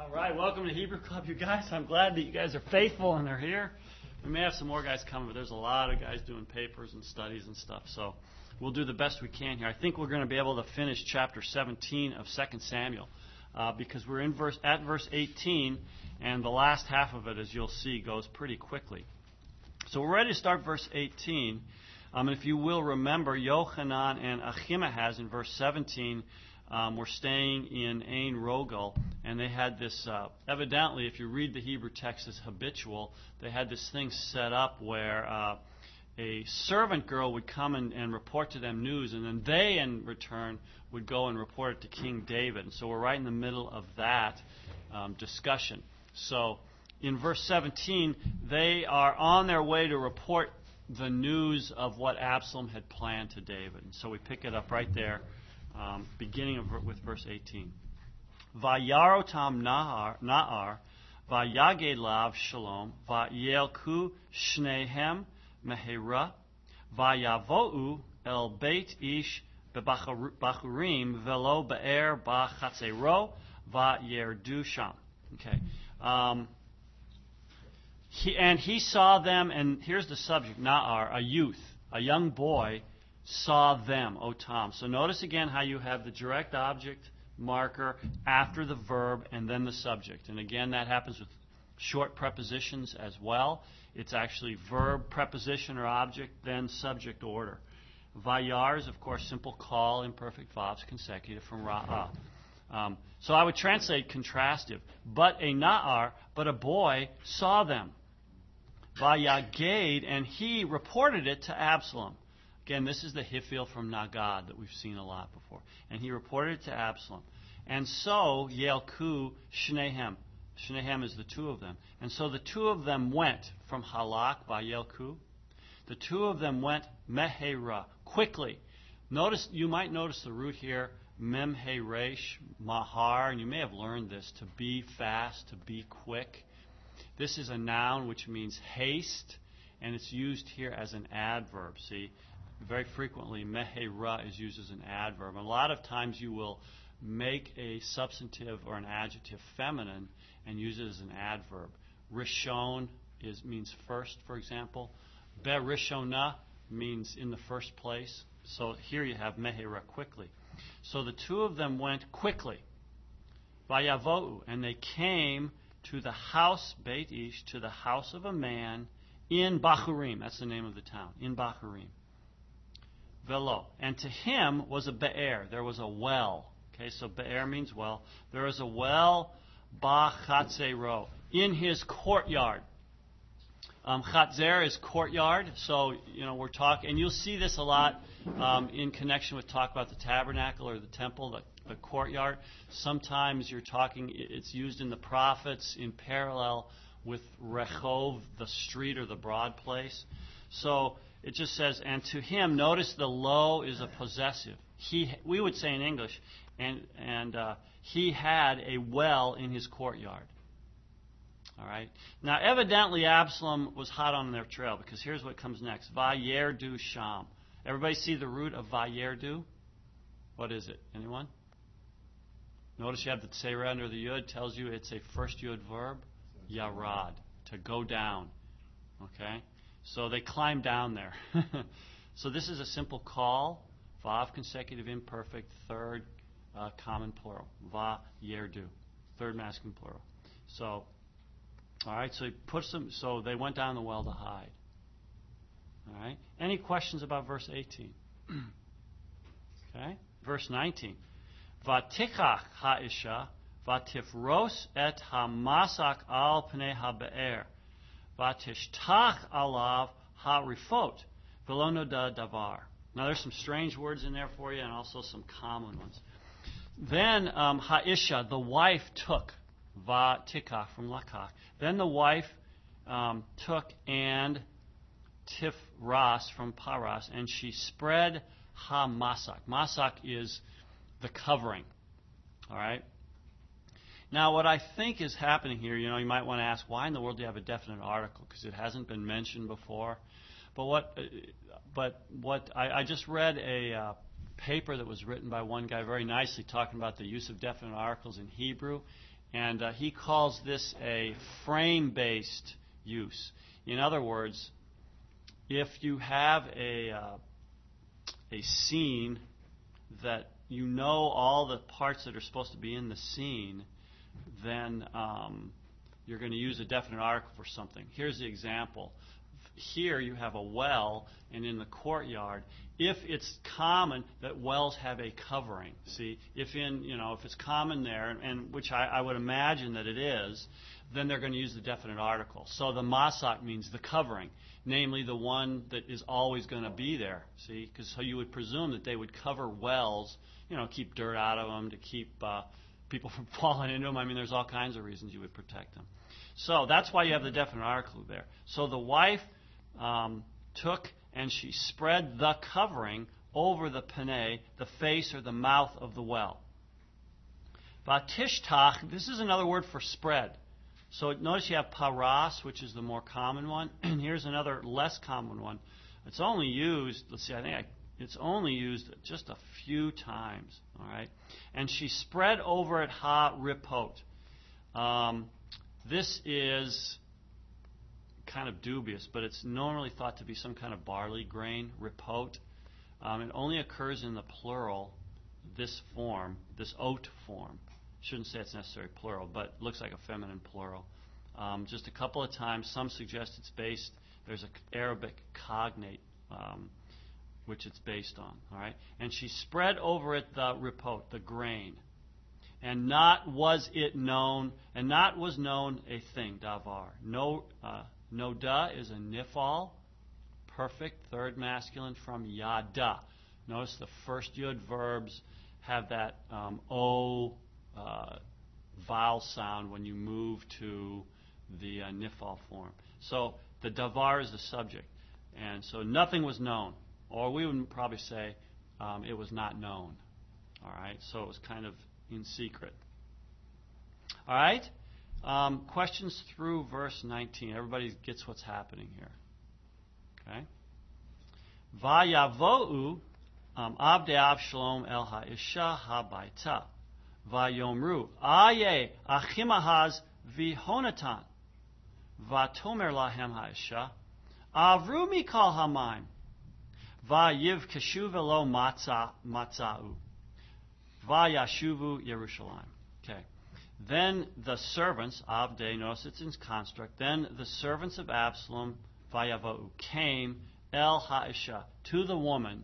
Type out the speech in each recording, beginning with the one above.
All right, welcome to Hebrew Club, you guys. I'm glad that you guys are faithful and are here. We may have some more guys coming, but there's a lot of guys doing papers and studies and stuff, so we'll do the best we can here. I think we're going to be able to finish chapter 17 of 2 Samuel because we're at verse 18, and the last half of it, as you'll see, goes pretty quickly. So we're ready to start verse 18. And if you will remember, Yochanan and Ahimaaz in verse 17 were staying in Ain Rogel, and they had this, evidently, if you read the Hebrew text as habitual, they had this thing set up where a servant girl would come and report to them news, and then they, in return, would go and report it to King David. And so we're right in the middle of that discussion. So in verse 17, they are on their way to report the news of what Absalom had planned to David. And so we pick it up right there. Beginning with verse 18. Vayarotam Na'ar, Vayaged Lav Shalom, Vayelku Shnehem Mehera, Vayavo'u El Beit Ish Bebachurim, Velo Be'er Bachatzero, Vayerdu Sham. Okay. He saw them, and here's the subject, Na'ar, a youth, a young boy, saw them, Otam. So notice again how you have the direct object marker after the verb and then the subject. And again, that happens with short prepositions as well. It's actually verb, preposition, or object, then subject order. Vayar is, of course, simple call, imperfect verbs, consecutive from ra'ah. So I would translate contrastive. But a na'ar, but a boy, saw them. Vayaged, and he reported it to Absalom. Again, this is the Hiphil from Nagad that we've seen a lot before. And he reported it to Absalom. And so, Yelku Shnehem. Shnehem is the two of them. And so the two of them went from Halak by Yelku. The two of them went Mehera, quickly. You might notice the root here, Memheresh, Mahar, and you may have learned this, to be fast, to be quick. This is a noun which means haste, and it's used here as an adverb, see? Very frequently, mehera is used as an adverb. A lot of times you will make a substantive or an adjective feminine and use it as an adverb. Rishon means first, for example. Berishona means in the first place. So here you have mehera, quickly. So the two of them went quickly. Vayavo'u, and they came to the house, Beit Ish, to the house of a man in Bachurim. That's the name of the town, in Bachurim. Velo. And to him was a be'er. There was a well. Okay, so be'er means well. There is a well, bachatzero, in his courtyard. Chatzer is courtyard. So, we're talking, and you'll see this a lot in connection with talk about the tabernacle or the temple, the courtyard. Sometimes it's used in the prophets in parallel with Rechov, the street or the broad place. So, it just says, and to him, notice the lo is a possessive. We would say in English, and he had a well in his courtyard. All right. Now, evidently, Absalom was hot on their trail, because here's what comes next. Vayerdu Sham. Everybody see the root of Vayerdu? What is it? Anyone? Notice you have the tseira under the yud. Tells you it's a first yud verb. Yarad. To go down. Okay? So they climbed down there. So this is a simple call. Vav consecutive imperfect, third common plural. Va yerdu. Third masculine plural. So, all right, so he puts them, so they went down the well to hide. All right. Any questions about verse 18? Okay. Verse 19. Vatichach ha'isha, vatifros et hamasak al pnei ha'be'er. Vatishtach alav ha'rifot, velonoda davar. Now there's some strange words in there for you and also some common ones. Then ha'isha, the wife took, vatikach from lakach. Then the wife took and tifras from paras, and she spread ha'masak. Masak is the covering. All right? Now, what I think is happening here, you might want to ask, why in the world do you have a definite article? Because it hasn't been mentioned before. But I just read a paper that was written by one guy very nicely talking about the use of definite articles in Hebrew, And he calls this a frame-based use. In other words, if you have a scene that you know all the parts that are supposed to be in the scene, then you're going to use a definite article for something. Here's the example. Here you have a well, and in the courtyard, if it's common that wells have a covering, see, if it's common there, and which I would imagine that it is, then they're going to use the definite article. So the masak means the covering, namely the one that is always going to be there. See, because so you would presume that they would cover wells, keep dirt out of them, to keep people from falling into them. I mean, there's all kinds of reasons you would protect them. So that's why you have the definite article there. So the wife took and she spread the covering over the peneh, the face or the mouth of the well. Vatishtach, this is another word for spread. So notice you have paras, which is the more common one, and here's another less common one. It's only used, it's only used just a few times, all right? And she spread over it ha-ripot. This is kind of dubious, but it's normally thought to be some kind of barley grain, ripot. It only occurs in the plural, this form, this oat form. Shouldn't say it's necessarily plural, but looks like a feminine plural. Just a couple of times, some suggest it's based, there's an Arabic cognate, which it's based on. All right? And she spread over it the ripot, the grain. And not was it known, and not was known a thing, davar. Noda is a nifal, perfect, third masculine from yada. Notice the first yud verbs have that o vowel sound when you move to the nifal form. So the davar is the subject. And so nothing was known. Or we would probably say it was not known. All right? So it was kind of in secret. All right? Questions through verse 19. Everybody gets what's happening here. Okay? Vayavo'u abdei Avshalom el ha'isha habaita. Vayomru aye achimahaz vihonatan. Vatomer lahem ha'isha. Avru mikal hamaim. Vayiv keshu velo matza'u. Vayashuvu Yerushalayim. Okay. Then the servants, Avdei, notice it's in construct, then the servants of Absalom, Vayavo'u, came El Ha'isha, to the woman,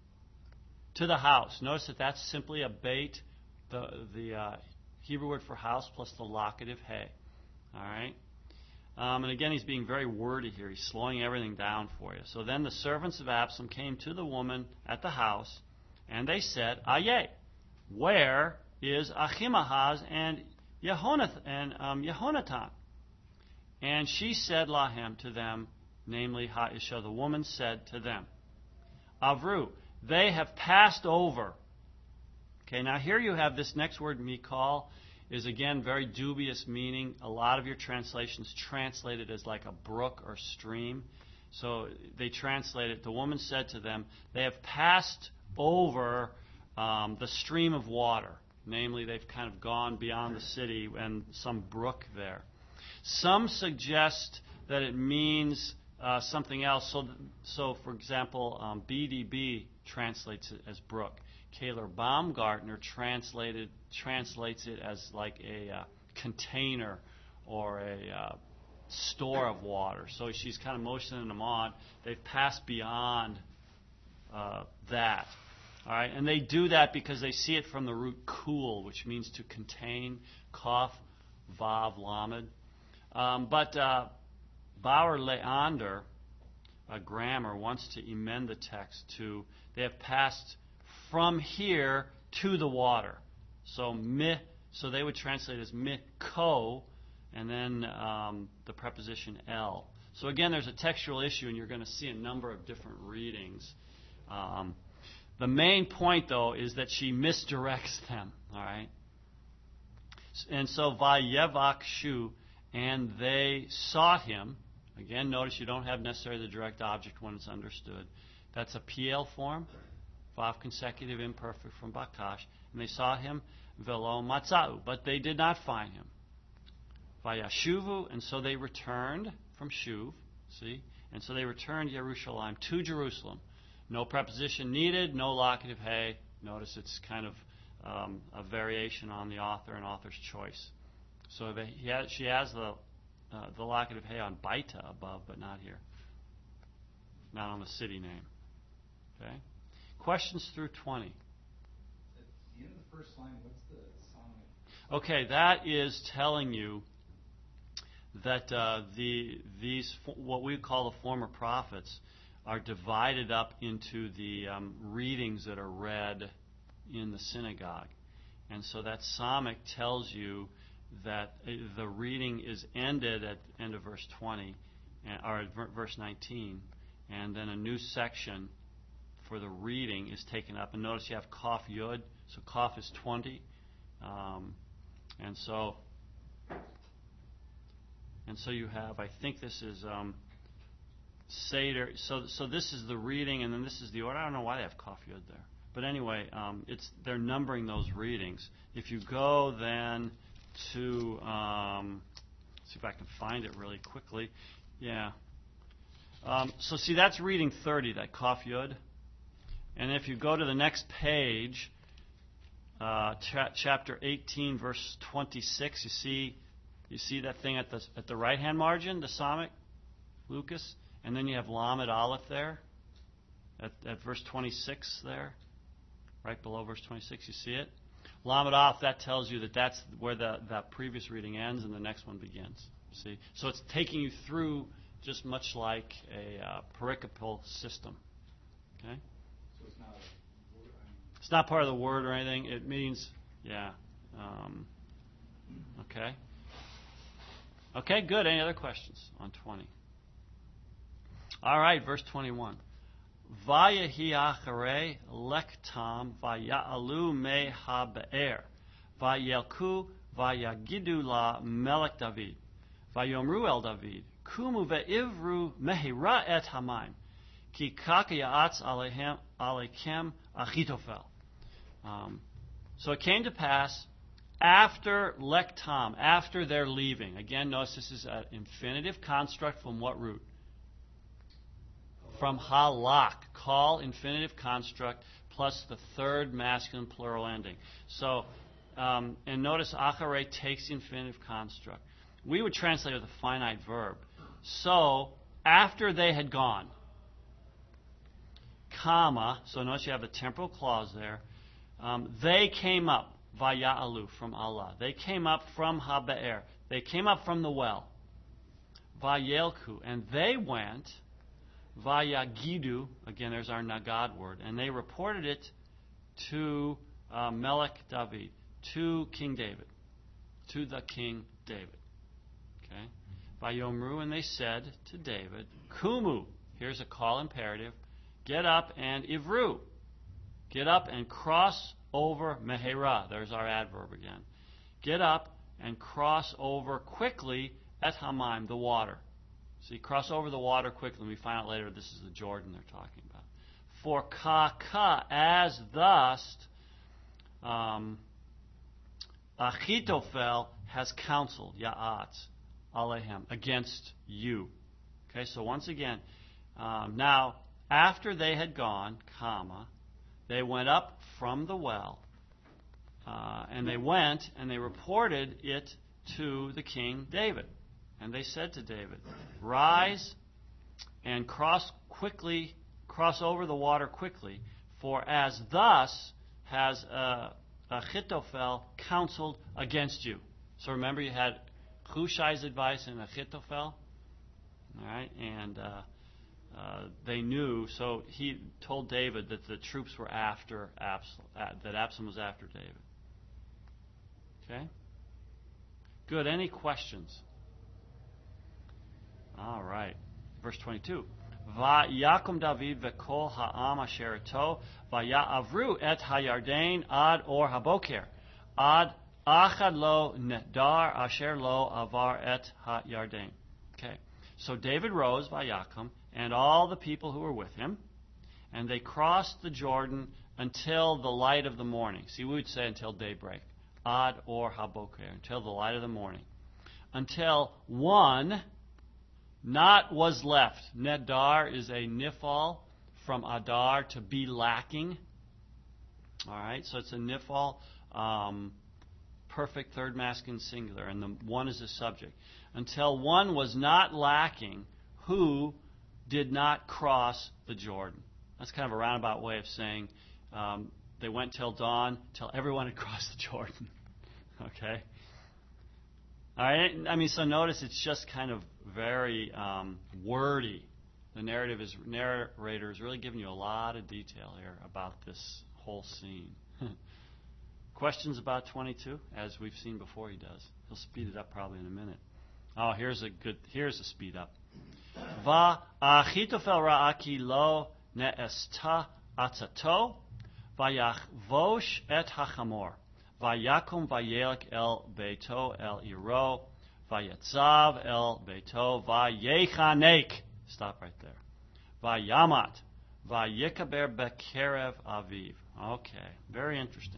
to the house. Notice that that's simply a bait, the Hebrew word for house plus the locative he. All right? And again, he's being very wordy here. He's slowing everything down for you. So then the servants of Absalom came to the woman at the house, and they said, Aye, where is Achimaaz and Yehonatan? And she said, Lahem, to them, namely Ha'isha, the woman said to them, Avru, they have passed over. Okay, now here you have this next word, mikal, is again very dubious meaning. A lot of your translations translate it as like a brook or stream. So they translate it, the woman said to them, they have passed over the stream of water. Namely, they've kind of gone beyond the city and some brook there. Some suggest that it means something else. So, for example, BDB translates it as brook. Kaler Baumgartner translates it as like a container or a store of water. So she's kind of motioning them on. They've passed beyond that. All right, and they do that because they see it from the root kul, which means to contain, kaf, vav, lamed. But Bauer Leander, a grammar, wants to amend the text to, they have passed from here to the water. So they would translate as miko, and then the preposition el. So again, there's a textual issue, and you're going to see a number of different readings. The main point, though, is that she misdirects them. All right? And so, vayevakshu, and they sought him. Again, notice you don't have necessarily the direct object when it's understood. That's a PL form, vav consecutive imperfect from bakash. And they sought him, velo matzau, but they did not find him. Vayashuvu, and so they returned from Shuv, see? And so they returned Yerushalayim to Jerusalem. No preposition needed, no locative hey. Notice it's kind of a variation on the author and author's choice. So she has the locative hey on Baita above, but not here. Not on the city name. Okay? Questions through 20. At the end of the first line, what's the song? Okay, that is telling you that these what we call the former prophets are divided up into the readings that are read in the synagogue. And so that psalmic tells you that the reading is ended at the end of verse 20, or at verse 19, and then a new section for the reading is taken up. And notice you have Kaf Yud, so Kaf is 20. And so you have, I think this is Seder. So this is the reading, and then this is the order. I don't know why they have Kaf Yud there. But anyway, they're numbering those readings. If you go then to, see if I can find it really quickly. Yeah. So see, that's reading 30, that Kaf Yud. And if you go to the next page, chapter 18, verse 26, you see that thing at the right-hand margin, the psalmic, Lucas? And then you have Lamed Aleph there, at verse 26 there, right below verse 26, you see it? Lamed Aleph, that tells you that's where that previous reading ends and the next one begins. See? So it's taking you through just much like a pericopal system. Okay? So it's not a word, it's not part of the word or anything. It means, yeah. Okay. Okay, good. Any other questions on 20? All right, verse 21. Vayahi acharei lektam vaya'alu me ha'be'er vayelku vayagidu la melech David vayomru el David kumu ve'ivru mehira et hamaim ki kaka ya'atz aleichem Achitophel. So it came to pass after lektam, after their leaving. Again, notice this is an infinitive construct from what root? From halak, call infinitive construct plus the third masculine plural ending. So, and notice acharei takes the infinitive construct. We would translate it with a finite verb. So, after they had gone, comma, so notice you have the temporal clause there, they came up, vaya'alu, from Allah. They came up from habe'er. They came up from the well. Vayelku, and they went, vayagidu, again there's our nagad word, and they reported it to Melech David, to King David, to the King David. Okay? Vayomru, and they said to David, Kumu, here's a call imperative, get up and ivru, get up and cross over mehera, there's our adverb again. Get up and cross over quickly et hamaim, the water. See, cross over the water quickly. And we find out later this is the Jordan they're talking about. For kaka, as thus, Achitophel has counseled, Ya'atz, Alehem, against you. Okay, so once again, now, after they had gone, comma, they went up from the well, and they went and they reported it to the king David. And they said to David, rise and cross over the water quickly, for as thus has Achitophel counseled against you. So remember, you had Hushai's advice and Achitophel, all right, and they knew. So he told David that the troops were after Absalom, that Absalom was after David. Okay, good. Any questions? All right. Verse 22. Vayakum David v'kol ha'am asher ito vaya'avru et hayarden ad or haboker ad achad lo nedar asher lo avar et hayarden. Okay. So David rose, Vayakum, and all the people who were with him, and they crossed the Jordan until the light of the morning. See, we would say until daybreak. ad or haboker, until the light of the morning. Until one not was left. Nedar is a nifal from adar, to be lacking. All right, so it's a nifal, perfect third masculine singular, and the one is the subject. Until one was not lacking who did not cross the Jordan. That's kind of a roundabout way of saying they went till dawn, till everyone had crossed the Jordan. Okay? All right, I mean, so notice it's just kind of very wordy. The narrator is really giving you a lot of detail here about this whole scene. Questions about 22? As we've seen before, he does. He'll speed it up probably in a minute. Oh, here's a speed up. Va Achitophel ra'aki lo ne'esta atzato vayachvosh et hachamor vayakum vayelek el beito el iro vayetzav el beito vayechanek. Stop right there. Vayamat vayikaber bekerev aviv. Okay, very interesting.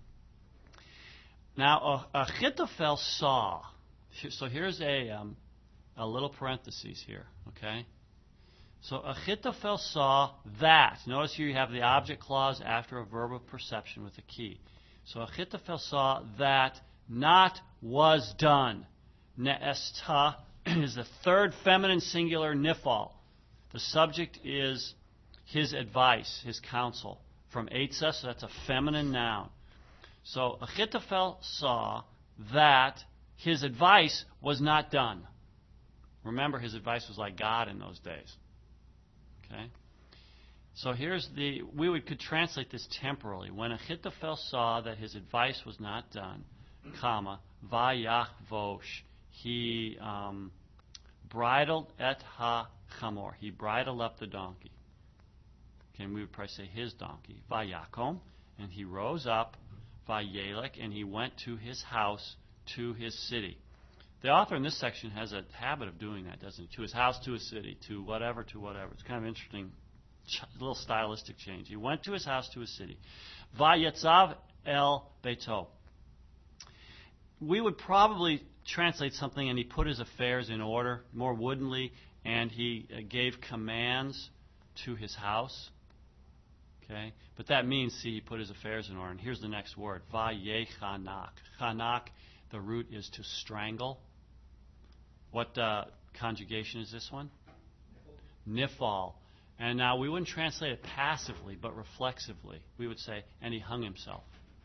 Now, Achitophel saw. So here's a little parenthesis here, okay? So Achitophel saw that. Notice here you have the object clause after a verb of perception with a key. So Achitophel saw that not was done. Ne'esta is the third feminine singular nifal. The subject is his advice, his counsel. From Eitzah, so that's a feminine noun. So Achitophel saw that his advice was not done. Remember, his advice was like God in those days. Okay? So we could translate this temporally. When Achitophel saw that his advice was not done, vayachvosh, he bridled et ha-chamor. He bridled up the donkey. Okay, and we would probably say his donkey. Vayakom, and he rose up. Vayelek, and he went to his house, to his city. The author in this section has a habit of doing that, doesn't he? To his house, to his city, to whatever, to whatever. It's kind of interesting, little stylistic change. He went to his house, to his city. Vayetzav el beito. We would probably translate something, and he put his affairs in order, more woodenly, and he gave commands to his house. Okay, but that means, see, he put his affairs in order. And here's the next word, vayechanak. Chanak, the root is to strangle. What conjugation is this one? Nifal. And now we wouldn't translate it passively, but reflexively. We would say, and he hung himself.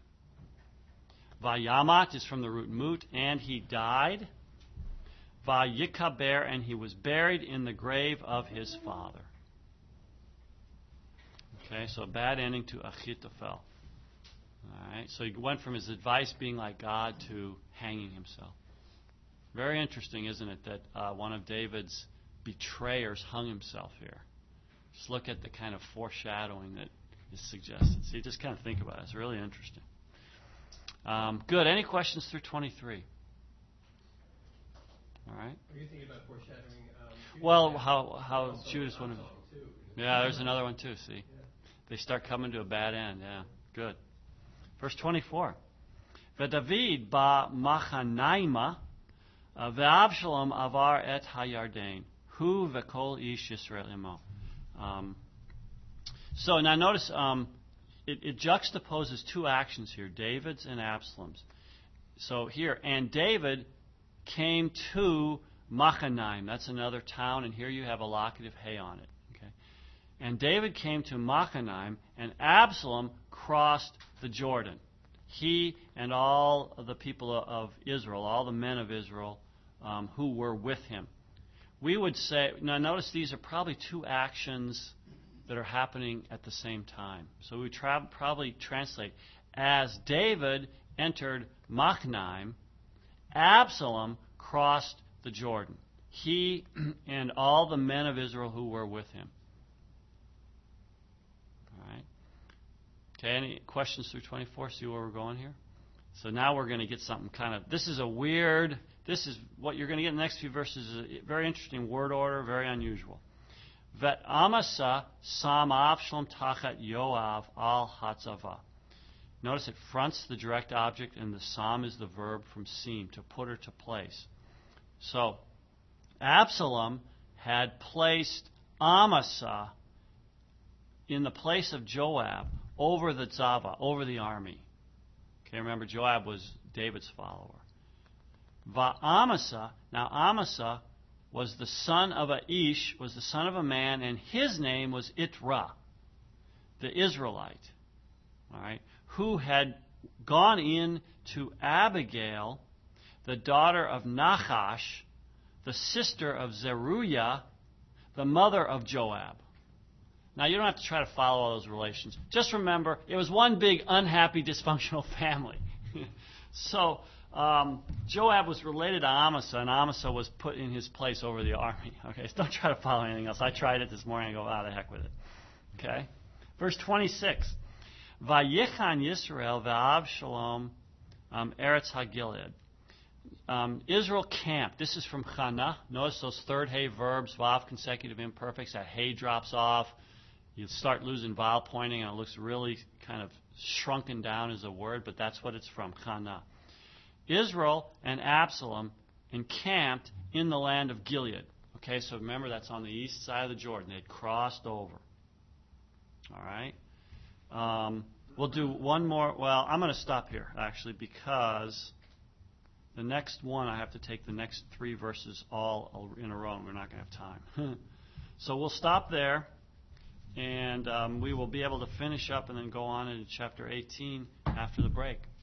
Vayamat is from the root mut, and he died. Vayikaber, and he was buried in the grave of his father. Okay, so a bad ending to Achitophel. All right, so he went from his advice being like God to hanging himself. Very interesting, isn't it, that one of David's betrayers hung himself here. Just look at the kind of foreshadowing that is suggested. See, just kind of think about it. It's really interesting. Good. Any questions through 23? All right. Are you thinking about foreshadowing? Well, how Judas would have. Yeah, there's another one too. See. They start coming to a bad end. Yeah, good. Verse 24. V'David ba Machanaima ve'Avshalom avar et hayarden hu ve'kol ish Yisrael imo. So now notice it juxtaposes two actions here, David's and Absalom's. So here, and David came to Machanaim. That's another town, and here you have a locative hay on it. And David came to Machanaim, and Absalom crossed the Jordan. He and all of the people of Israel, all the men of Israel who were with him. We would say, now notice these are probably two actions that are happening at the same time. So we probably translate, as David entered Machanaim, Absalom crossed the Jordan. He and all the men of Israel who were with him. Okay, any questions through 24? See where we're going here? So now we're going to get something kind of, this is what you're going to get in the next few verses, is a very interesting word order, very unusual. Vet Amasa sam Avshalom tachat Yoav al hatzava. Notice it fronts the direct object, and the psalm is the verb from seem, to put or to place. So, Absalom had placed Amasa in the place of Joab over the Tzava, over the army. Okay, remember Joab was David's follower. Amasa, now Amasa was the son of Aish, was the son of a man, and his name was Itra, the Israelite, all right, who had gone in to Abigail, the daughter of Nahash, the sister of Zeruiah, the mother of Joab. Now, you don't have to try to follow all those relations. Just remember, it was one big unhappy, dysfunctional family. So, Joab was related to Amasa, and Amasa was put in his place over the army. Okay, so don't try to follow anything else. I tried it this morning. I go, the heck with it. Okay? Verse 26. Vayichan Yisrael v'av shalom eretz haGilead. Israel camped. This is from Chana. Notice those third hay verbs, vav consecutive imperfects. That hay drops off. You start losing vowel pointing, and it looks really kind of shrunken down as a word, but that's what it's from, Chana. Israel and Absalom encamped in the land of Gilead. Okay, so remember that's on the east side of the Jordan. They'd crossed over. All right. We'll do one more. Well, I'm going to stop here, actually, because the next one, I have to take the next 3 verses all in a row, and we're not going to have time. So we'll stop there, and we will be able to finish up and then go on into chapter 18 after the break.